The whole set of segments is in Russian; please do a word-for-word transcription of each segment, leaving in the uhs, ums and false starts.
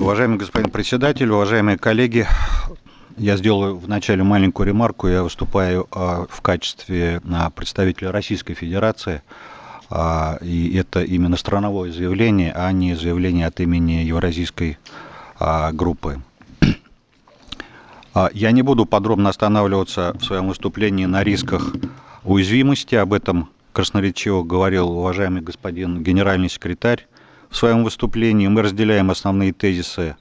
Уважаемый господин председатель, уважаемые коллеги, я сделаю вначале маленькую ремарку. Я выступаю а, в качестве а, представителя Российской Федерации, а, и это именно страновое заявление, а не заявление от имени Евразийской а, группы. А, я не буду подробно останавливаться в своем выступлении на рисках уязвимости. Об этом красноречиво говорил уважаемый господин генеральный секретарь в своем выступлении. Мы разделяем основные тезисы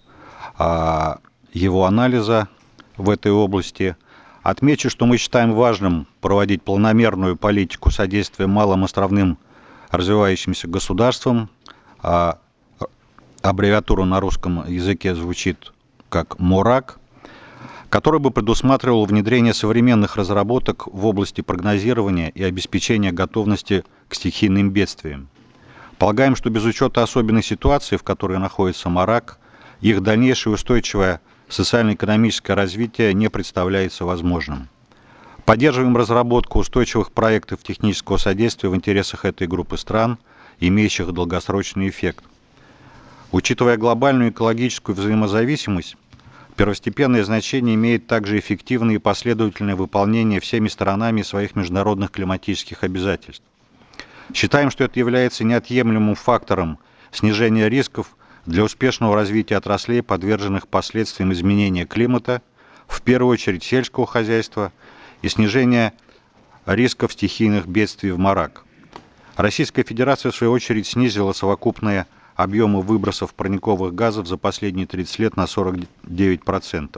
а, его анализа в этой области. Отмечу, что мы считаем важным проводить планомерную политику содействия малым островным развивающимся государствам. А, аббревиатура на русском языке звучит как МОРАК, который бы предусматривал внедрение современных разработок в области прогнозирования и обеспечения готовности к стихийным бедствиям. Полагаем, что без учета особенной ситуации, в которой находится МОРАК, их дальнейшее устойчивое социально-экономическое развитие не представляется возможным. Поддерживаем разработку устойчивых проектов технического содействия в интересах этой группы стран, имеющих долгосрочный эффект. Учитывая глобальную экологическую взаимозависимость, первостепенное значение имеет также эффективное и последовательное выполнение всеми сторонами своих международных климатических обязательств. Считаем, что это является неотъемлемым фактором снижения рисков для успешного развития отраслей, подверженных последствиям изменения климата, в первую очередь сельского хозяйства, и снижения рисков стихийных бедствий в МОРАК. Российская Федерация, в свою очередь, снизила совокупные объемы выбросов парниковых газов за последние тридцать лет на сорок девять процентов.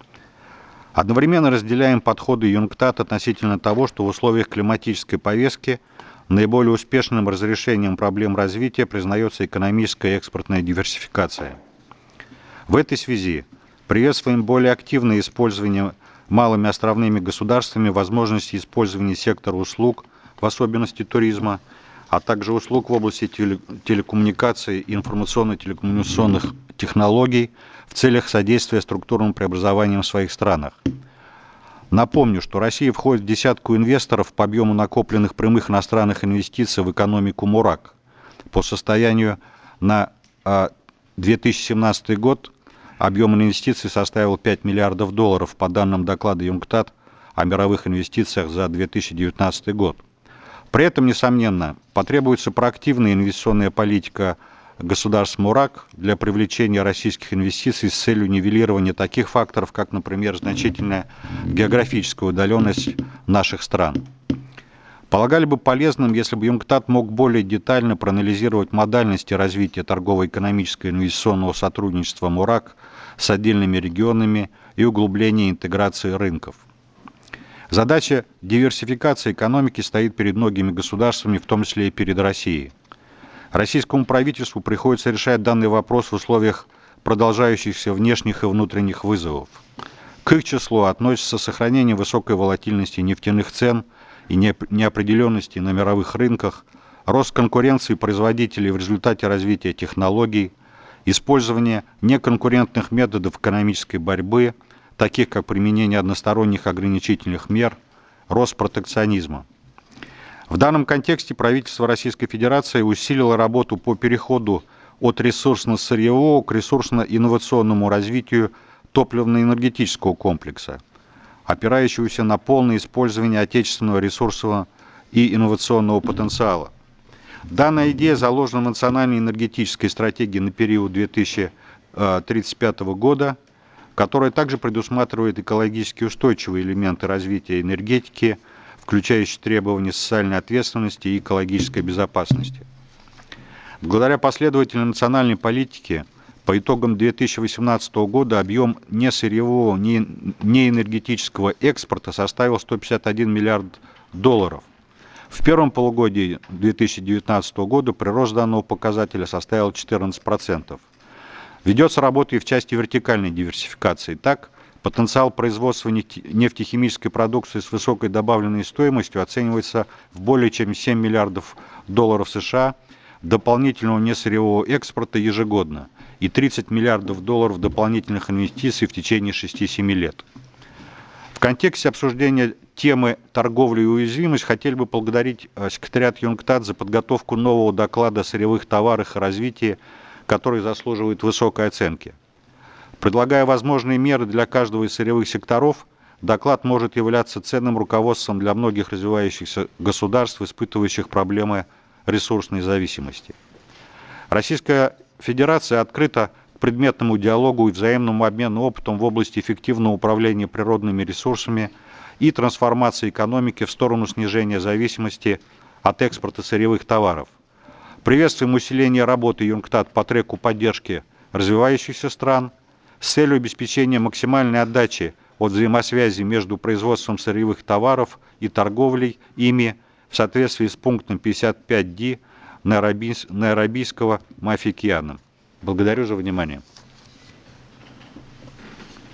Одновременно разделяем подходы ЮНКТАД относительно того, что в условиях климатической повестки наиболее успешным разрешением проблем развития признается экономическая и экспортная диверсификация. В этой связи приветствуем более активное использование малыми островными государствами возможности использования сектора услуг, в особенности туризма, а также услуг в области телекоммуникаций и информационно-телекоммуникационных технологий в целях содействия структурным преобразованиям в своих странах. Напомню, что Россия входит в десятку инвесторов по объему накопленных прямых иностранных инвестиций в экономику МОРАК. По состоянию на две тысячи семнадцатый год объем инвестиций составил пять миллиардов долларов по данным доклада ЮНКТАД о мировых инвестициях за две тысячи девятнадцатый год. При этом, несомненно, потребуется проактивная инвестиционная политика государств МОРАК для привлечения российских инвестиций с целью нивелирования таких факторов, как, например, значительная географическая удаленность наших стран. Полагали бы полезным, если бы ЮНКТАД мог более детально проанализировать модальности развития торгово-экономического и инвестиционного сотрудничества МОРАК с отдельными регионами и углубления интеграции рынков. Задача диверсификации экономики стоит перед многими государствами, в том числе и перед Россией. Российскому правительству приходится решать данный вопрос в условиях продолжающихся внешних и внутренних вызовов. К их числу относится сохранение высокой волатильности нефтяных цен и неопределенности на мировых рынках, рост конкуренции производителей в результате развития технологий, использование неконкурентных методов экономической борьбы, таких как применение односторонних ограничительных мер, рост протекционизма. В данном контексте правительство Российской Федерации усилило работу по переходу от ресурсно-сырьевого к ресурсно-инновационному развитию топливно-энергетического комплекса, опирающегося на полное использование отечественного ресурсового и инновационного потенциала. Данная идея заложена в национальной энергетической стратегии на период две тысячи тридцать пятого года, которая также предусматривает экологически устойчивые элементы развития энергетики, включающие требования социальной ответственности и экологической безопасности. Благодаря последовательной национальной политике по итогам две тысячи восемнадцатого года объем несырьевого, неэнергетического экспорта составил сто пятьдесят один миллиард долларов. В первом полугодии две тысячи девятнадцатого года прирост данного показателя составил четырнадцать процентов. Ведется работа и в части вертикальной диверсификации. Так, потенциал производства нефтехимической продукции с высокой добавленной стоимостью оценивается в более чем семь миллиардов долларов США дополнительного несырьевого экспорта ежегодно и тридцать миллиардов долларов дополнительных инвестиций в течение шести-семи лет. В контексте обсуждения темы торговли и уязвимость хотели бы поблагодарить секретариат ЮНКТАД за подготовку нового доклада о сырьевых товарах и развитии, который заслуживает высокой оценки. Предлагая возможные меры для каждого из сырьевых секторов, доклад может являться ценным руководством для многих развивающихся государств, испытывающих проблемы ресурсной зависимости. Российская Федерация открыта к предметному диалогу и взаимному обмену опытом в области эффективного управления природными ресурсами и трансформации экономики в сторону снижения зависимости от экспорта сырьевых товаров. Приветствуем усиление работы ЮНКТАД по треку поддержки развивающихся стран с целью обеспечения максимальной отдачи от взаимосвязи между производством сырьевых товаров и торговлей ими в соответствии с пунктом пятьдесят пять ди Найробийского Моафикиана. Благодарю за внимание.